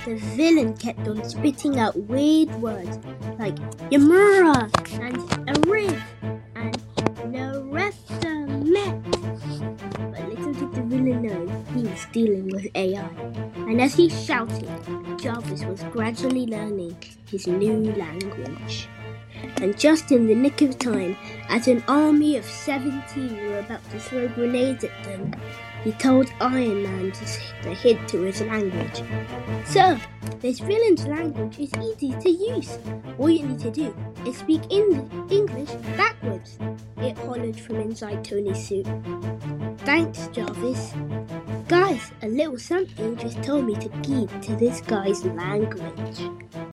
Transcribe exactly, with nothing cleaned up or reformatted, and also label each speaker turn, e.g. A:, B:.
A: the villain kept on spitting out weird words like Yamura and Arif and Nareftamet. But little did the villain know he was dealing with A I. And as he shouted, Jarvis was gradually learning his new language. And just in the nick of time, as an army of seventeen were about to throw grenades at them, he told Iron Man to, to hint to his language. Sir, this villain's language is easy to use. All you need to do is speak in English backwards, it hollered from inside Tony's suit. Thanks, Jarvis. Guys, a little something just told me to keep to this guy's language.